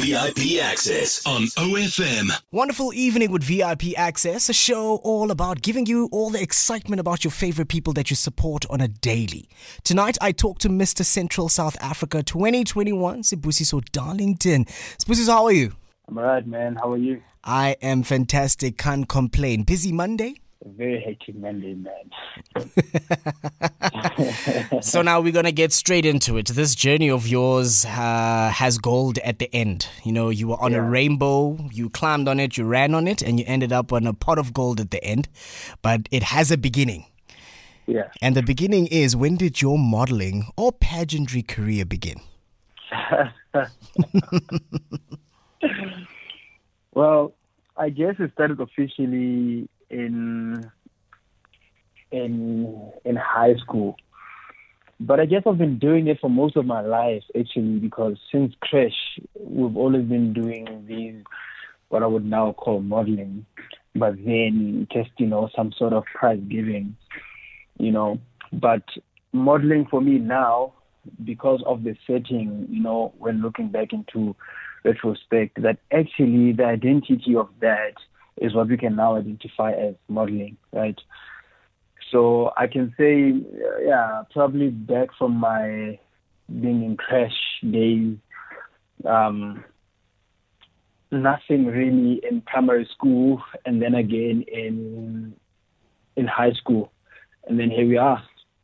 VIP Access on OFM. Wonderful evening with VIP Access, a show all about giving you all the excitement about your favorite people that you support on a daily. Tonight, I talk to Mr. Central South Africa 2021, Sibusiso Darlington. Sibusiso, how are you? I'm alright, man. How are you? I am fantastic, can't complain. Busy Monday? A very hectic Monday, man. So now we're going to get straight into it. This journey of yours has gold at the end. You know, you were on a rainbow, you climbed on it, you ran on it, and you ended up on a pot of gold at the end. But it has a beginning. Yeah. And the beginning is, when did your modeling or pageantry career begin? Well, I guess it started officially in high school, but I guess I've been doing it for most of my life actually, because since creche we've always been doing these what I would now call modeling, but then just some sort of prize giving, but modeling for me now, because of the setting, when looking back into retrospect, that actually the identity of that is what we can now identify as modeling, right? So I can say, probably back from my being in creche days, nothing really in primary school, and then again in high school, and then here we are.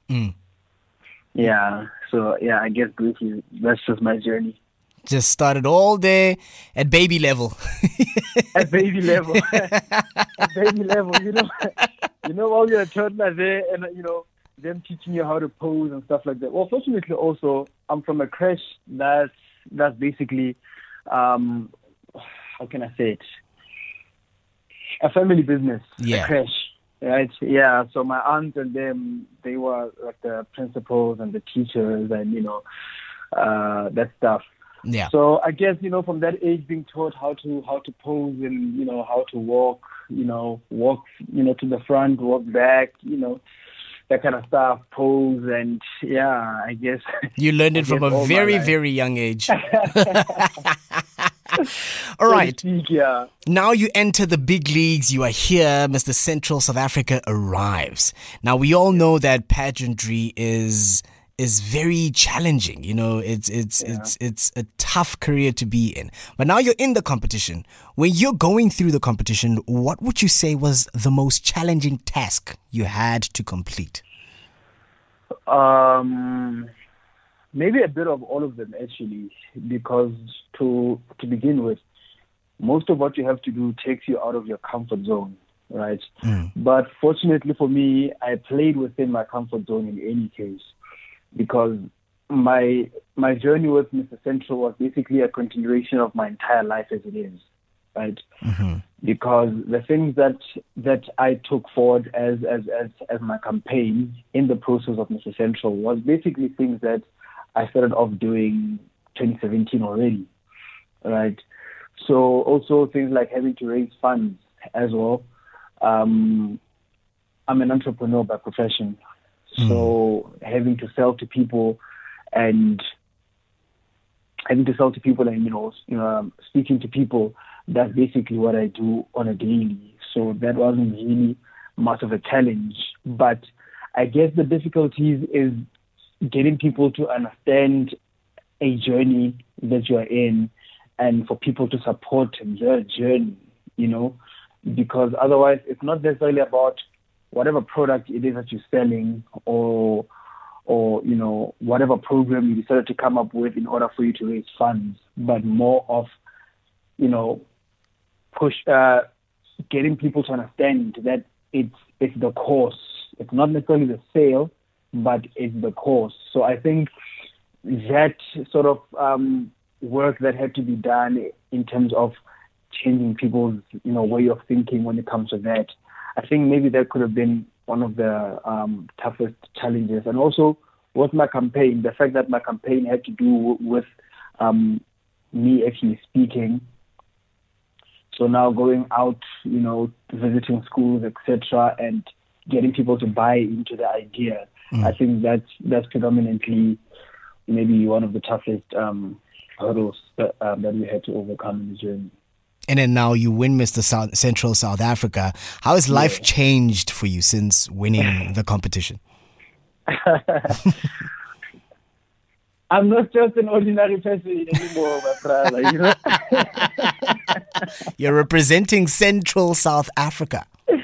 Yeah, so I guess briefly, that's just my journey. Just started all there at baby level. At baby level. At baby level, while you're a toddler there and, them teaching you how to pose and stuff like that. Well, fortunately also, I'm from a creche that's basically, how can I say it? A family business, a creche, right? Yeah, so my aunt and them, they were like the principals and the teachers and, that stuff. Yeah. So I guess, from that age being taught how to pose and, how to walk, walk, to the front, walk back, that kind of stuff, pose. And I guess. You learned it from a very, very young age. All right. Yeah. Now you enter the big leagues. You are here. Mr. Central South Africa arrives. Now we all know that pageantry is very challenging. It's a tough career to be in. But now you're in the competition. When you're going through the competition, what would you say was the most challenging task you had to complete? Maybe a bit of all of them actually, because to begin with, most of what you have to do takes you out of your comfort zone, right? But fortunately for me, I played within my comfort zone in any case, because my journey with Mr. Central was basically a continuation of my entire life as it is, right? Because the things that I took forward as my campaign in the process of Mr. Central was basically things that I started off doing 2017 already, right? So also things like having to raise funds as well. I'm an entrepreneur by profession. So having to sell to people and speaking to people, that's basically what I do on a daily. So that wasn't really much of a challenge. But I guess the difficulties is getting people to understand a journey that you are in and for people to support their journey, because otherwise it's not necessarily about whatever product it is that you're selling or whatever program you decided to come up with in order for you to raise funds, but more of, getting people to understand that it's the course. It's not necessarily the sale, but it's the course. So I think that sort of work that had to be done in terms of changing people's, way of thinking when it comes to that, I think maybe that could have been one of the toughest challenges. And also with my campaign, the fact that my campaign had to do with me actually speaking. So now going out, visiting schools, etc., and getting people to buy into the idea. I think that's predominantly maybe one of the toughest hurdles that we had to overcome in the journey. And then now you win Mr. Central South Africa. How has life changed for you since winning the competition? I'm not just an ordinary person anymore, my brother, you know. You're representing Central South Africa.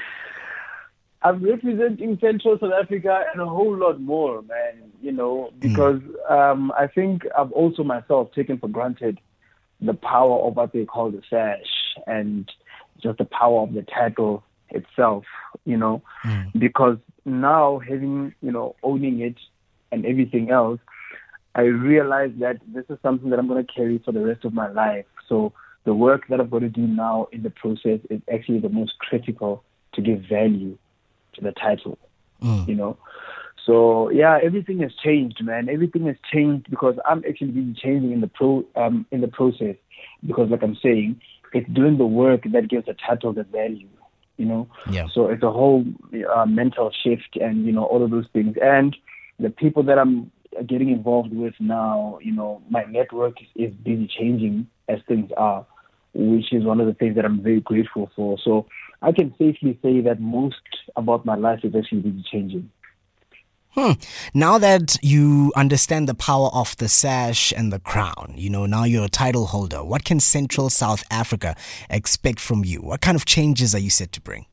I'm representing Central South Africa and a whole lot more, man, you know, because I think I've also myself taken for granted the power of what they call the sash and just the power of the title itself, you know, because now having, you know, owning it and everything else, I realize that this is something that I'm going to carry for the rest of my life. So the work that I've got to do now in the process is actually the most critical to give value to the title, you know. So yeah, everything has changed, man. Everything has changed because I'm actually really changing in the process. Because, like I'm saying, it's doing the work that gives the title the value, you know. Yeah. So it's a whole mental shift, and you know, all of those things. And the people that I'm getting involved with now, you know, my network is busy changing as things are, which is one of the things that I'm very grateful for. So I can safely say that most about my life is actually busy changing. Now that you understand the power of the sash and the crown, you know, now you're a title holder, what can Central South Africa expect from you? What kind of changes are you set to bring?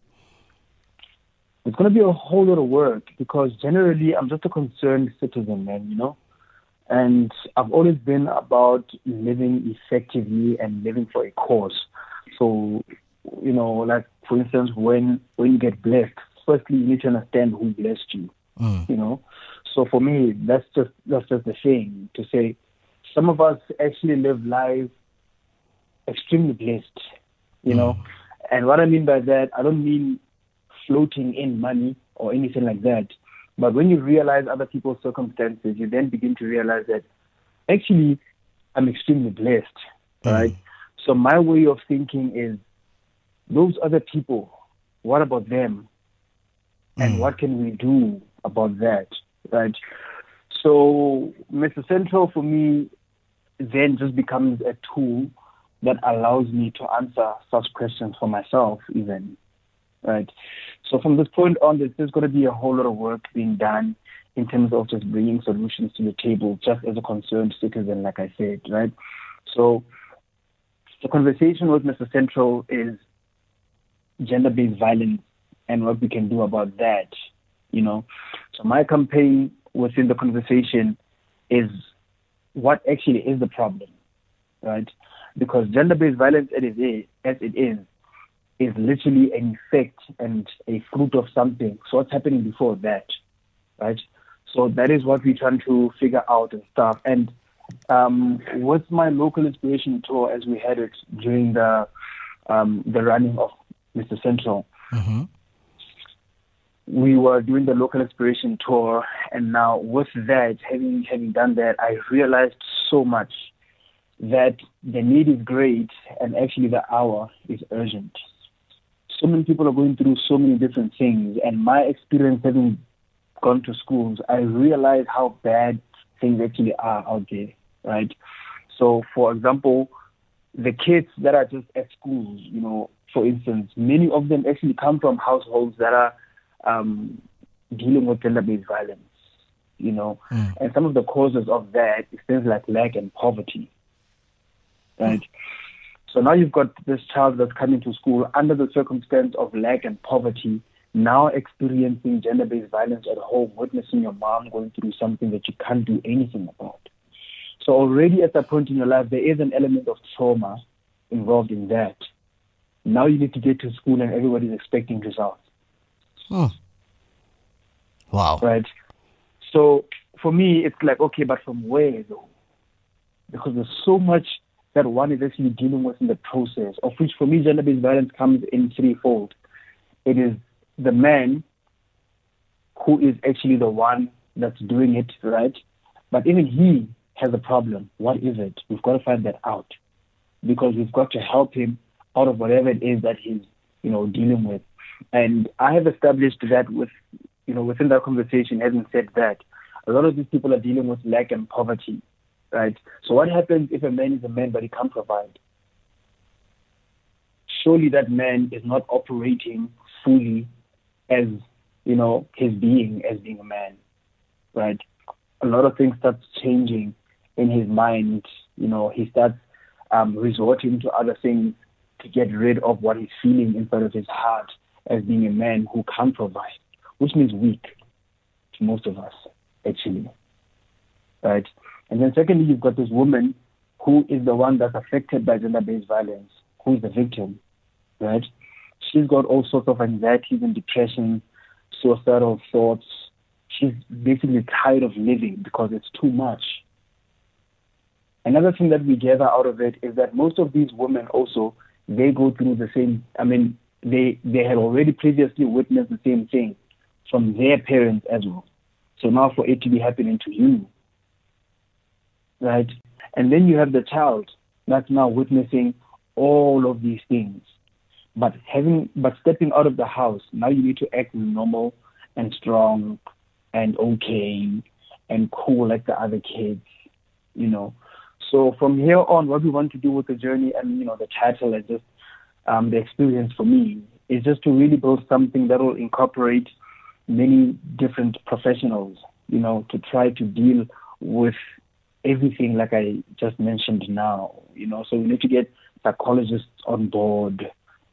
It's going to be a whole lot of work because generally I'm just a concerned citizen, man, you know. And I've always been about living effectively and living for a cause. So, you know, like, for instance, when you get blessed, firstly, you need to understand who blessed you. You know, so for me, that's just the thing to say. Some of us actually live life extremely blessed, you know, and what I mean by that, I don't mean floating in money or anything like that. But when you realize other people's circumstances, you then begin to realize that actually I'm extremely blessed, right? So my way of thinking is those other people, what about them? And what can we do about that, right? So Mr. Central for me then just becomes a tool that allows me to answer such questions for myself even, right? So from this point on, there's going to be a whole lot of work being done in terms of just bringing solutions to the table, just as a concerned citizen, like I said, right? So the conversation with Mr. Central is gender-based violence and what we can do about that, you know. So my campaign within the conversation is what actually is the problem, right? Because gender-based violence, as it is literally an effect and a fruit of something. So what's happening before that, right? So that is what we're trying to figure out and stuff. And with my local inspiration tour, as we had it during the running of Mr. Central, we were doing the local inspiration tour, and now with that, having done that, I realized so much that the need is great, and actually the hour is urgent. So many people are going through so many different things, and my experience having gone to schools, I realized how bad things actually are out there, right? So, for example, the kids that are just at schools, you know, for instance, many of them actually come from households that are dealing with gender-based violence, you know, and some of the causes of that is things like lack and poverty, right? So now you've got this child that's coming to school under the circumstance of lack and poverty, now experiencing gender-based violence at home, witnessing your mom going through something that you can't do anything about. So already at that point in your life, there is an element of trauma involved in that. Now you need to get to school and everybody's expecting results. Wow. Right. So for me, it's like, okay, but from where though? Because there's so much that one is actually dealing with in the process, of which for me, gender-based violence comes in threefold. It is the man who is actually the one that's doing it, right? But even he has a problem. What is it? We've got to find that out, because we've got to help him out of whatever it is that he's, you know, dealing with. And I have established that with, you know, within that conversation, having said that, a lot of these people are dealing with lack and poverty, right? So what happens if a man is a man but he can't provide? Surely that man is not operating fully as, his being as being a man, right? A lot of things start changing in his mind. He starts resorting to other things to get rid of what he's feeling inside of his heart as being a man who can't provide, which means weak to most of us, actually, right? And then secondly, you've got this woman who is the one that's affected by gender-based violence, who is the victim, right? She's got all sorts of anxieties and depression, suicidal thoughts. She's basically tired of living because it's too much. Another thing that we gather out of it is that most of these women also, they go through the same, they had already previously witnessed the same thing from their parents as well. So now for it to be happening to you, right? And then you have the child that's now witnessing all of these things. But stepping out of the house, now you need to act normal and strong and okay and cool like the other kids, So from here on, what we want to do with the journey and, the title and just the experience for me is just to really build something that will incorporate many different professionals, to try to deal with everything like I just mentioned now, So we need to get psychologists on board,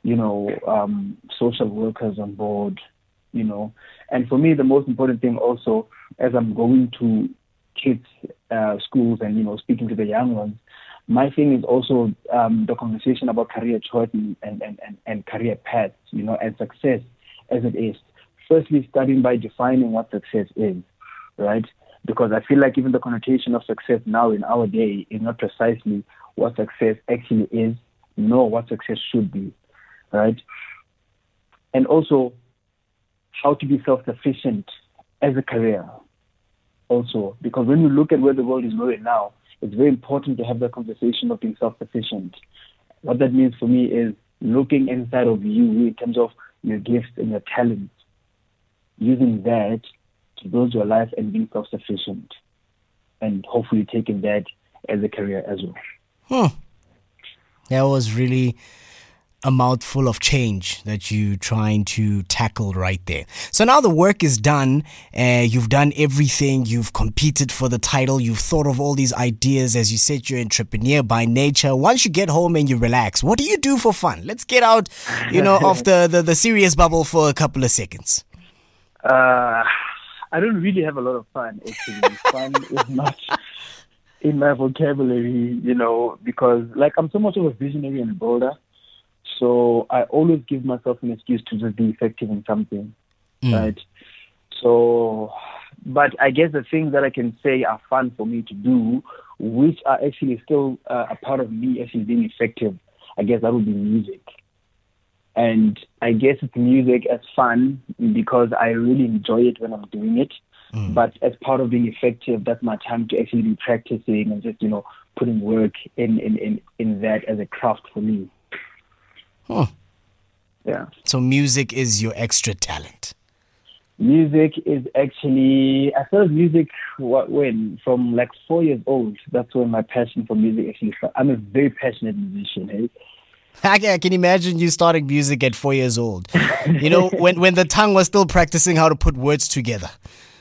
social workers on board, And for me, the most important thing also, as I'm going to kids' schools and, speaking to the young ones, my thing is also the conversation about career choice and career paths, and success as it is. Firstly, starting by defining what success is, right? Because I feel like even the connotation of success now in our day is not precisely what success actually is, nor what success should be, right? And also how to be self-sufficient as a career also, because when you look at where the world is going now, it's very important to have that conversation of being self-sufficient. What that means for me is looking inside of you in terms of your gifts and your talents, using that to build your life and being self-sufficient, and hopefully taking that as a career as well. That was really a mouthful of change that you're trying to tackle right there. So now the work is done. You've done everything. You've competed for the title. You've thought of all these ideas. As you said, you're an entrepreneur by nature. Once you get home and you relax, what do you do for fun? Let's get out, of the serious bubble for a couple of seconds. I don't really have a lot of fun, actually. Fun is not in my vocabulary, because I'm so much of a visionary and a builder. So I always give myself an excuse to just be effective in something, right? So, but I guess the things that I can say are fun for me to do, which are actually still a part of me actually being effective, I guess that would be music. And I guess it's music as fun because I really enjoy it when I'm doing it. But as part of being effective, that's my time to actually be practicing and just, putting work in that as a craft for me. Yeah. So music is your extra talent. Music is actually, I started music from 4 years old. That's when my passion for music actually started. I'm a very passionate musician. I can imagine you starting music at 4 years old. when the tongue was still practicing how to put words together.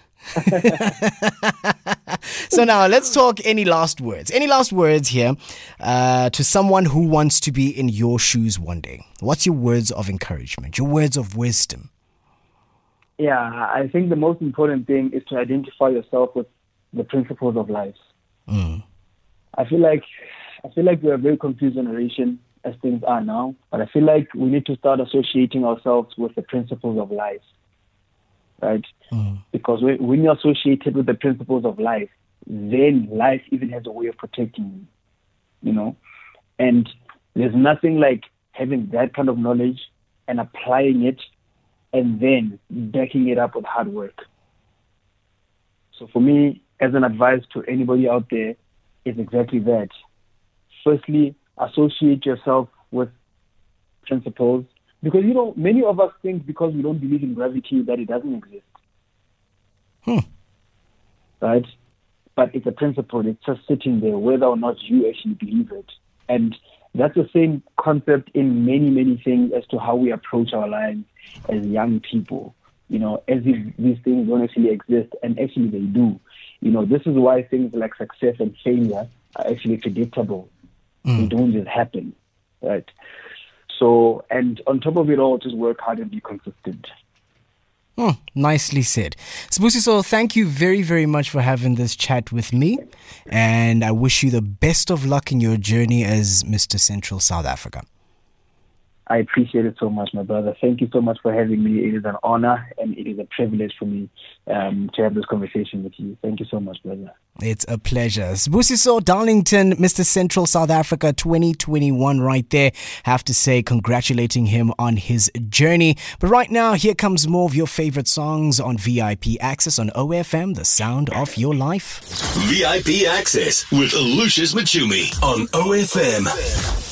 So now let's talk any last words. Any last words here to someone who wants to be in your shoes one day? What's your words of encouragement, your words of wisdom? Yeah, I think the most important thing is to identify yourself with the principles of life. I feel like we're a very confused generation as things are now, but I feel like we need to start associating ourselves with the principles of life. Right? Because when you're associated with the principles of life, then life even has a way of protecting you, And there's nothing like having that kind of knowledge and applying it and then backing it up with hard work. So for me, as an advice to anybody out there, is exactly that. Firstly, associate yourself with principles. Because, many of us think because we don't believe in gravity that it doesn't exist. Right? but it's a principle. It's just sitting there, whether or not you actually believe it. And that's the same concept in many, many things as to how we approach our lives as young people. As if these things don't actually exist, and actually they do. This is why things like success and failure are actually predictable. They don't just happen, right? So, and on top of it all, just work hard and be consistent. Nicely said. Sibusiso, thank you very, very much for having this chat with me. And I wish you the best of luck in your journey as Mr. Central South Africa. I appreciate it so much, my brother. Thank you so much for having me. It is an honor and it is a privilege for me to have this conversation with you. Thank you so much, brother. It's a pleasure. Sibusiso Darlington, Mr. Central South Africa 2021 right there. Have to say, congratulating him on his journey. But right now, here comes more of your favorite songs on VIP Access on OFM, the sound of your life. VIP Access with Lucius Machumi on OFM.